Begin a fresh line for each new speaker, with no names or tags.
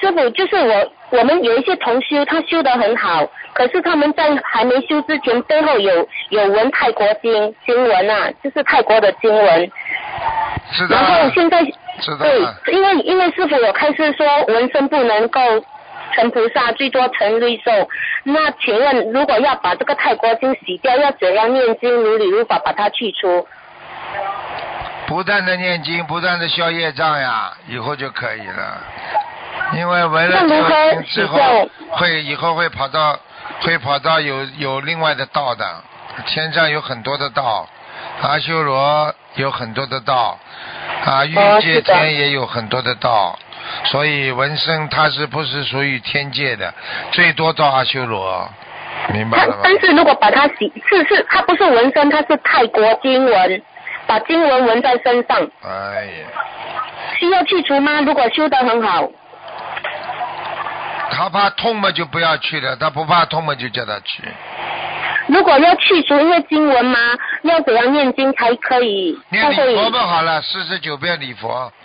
师傅，就是我们有一些同修，他修得很好，可是他们在还没修之前，背后有闻泰国经文啊，就是泰国的经文。
知道。
然后现在
对，
因为师傅有开示说纹身不能够成菩萨，最多成瑞兽。那请问，如果要把这个泰国经洗掉，要怎样念经如理如法把它去除？
不断的念经，不断的消业障呀，以后就可以了。因为纹了这个经之后，以后会跑到有另外的道的，天上有很多的道，阿修罗有很多的道，欲界天也有很多的道，所以纹身它是不是属于天界的，最多到阿修罗，明白了吗？
但是如果把它是它不是纹身，它是泰国经文，把经文纹在身上。
哎呀，
需要去除吗？如果修得很好。
他怕痛嘛就不要去了，他不怕痛嘛就叫他去。
如果要去除，因为经文嘛，要怎样念经才可以？
念礼佛嘛好了，49遍礼佛。